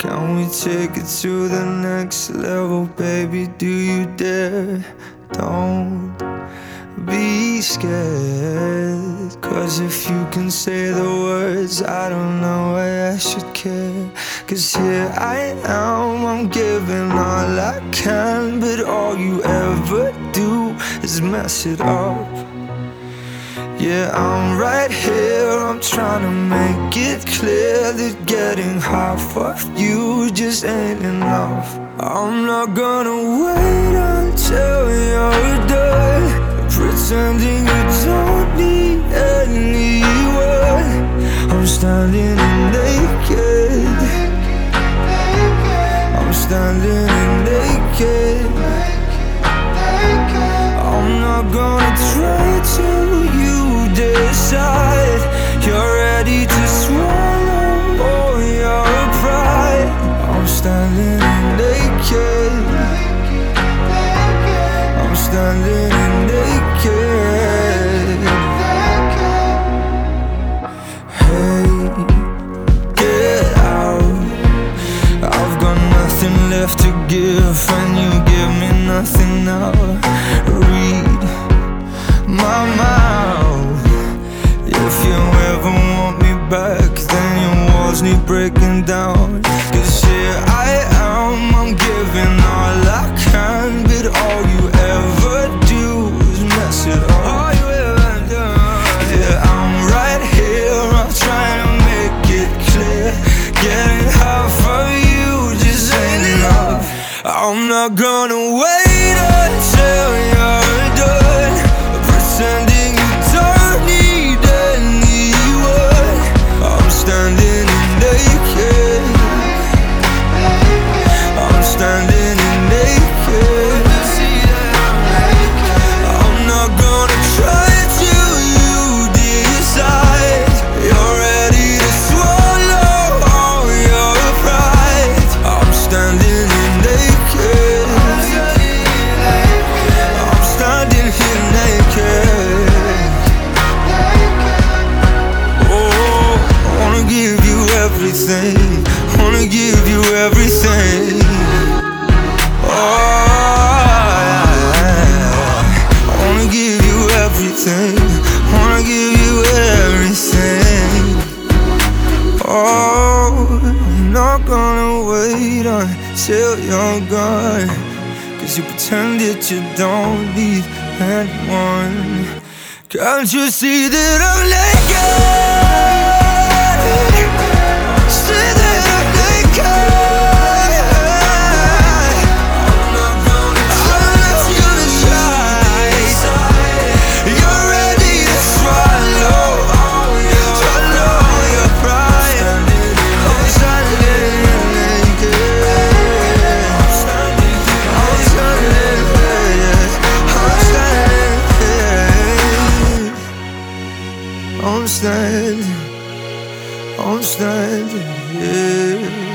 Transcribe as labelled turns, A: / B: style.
A: Can we take it to the next level, baby? Do you dare? Don't be scared, 'cause if you can say the words, I don't know why I should care. 'Cause here I am, I'm giving all I can, but all you ever do is mess it up. Yeah, I'm right here, I'm trying to make it clear that getting half of you just ain't enough. I'm not gonna wait until you're done pretending you don't need anyone. I'm standing naked, I'm standing naked. I'm not gonna try till you decide you're ready to swallow all your pride. I'm standing naked, I'm standing naked. Hey, get out, I've got nothing left to give, and you give me nothing now. Read my mouth. If you ever want me back, then your walls need breaking down. 'Cause here I am, I'm giving all I can, but all you ever do is mess it up. All you ever do. Yeah, I'm right here, I'm trying to make it clear. Getting half of you just ain't enough. I'm not gonna wait until you're done pretending you don't need anyone. I'm standing naked, I'm standing naked. I'm not gonna try till you decide you're ready to swallow all your pride. I'm standing naked, I'm standing here naked. Oh, I wanna give you everything, wanna give you everything. Oh, I wanna give you everything, wanna give you everything. Oh, I'm not gonna wait until you're gone, 'cause you pretend that you don't need anyone. Can't you see that I'm naked? See that I'm naked. I'm not gonna try. You're ready to swallow all your pride. I'm standing naked, I'm standing I'm standing, I'm standing, yeah.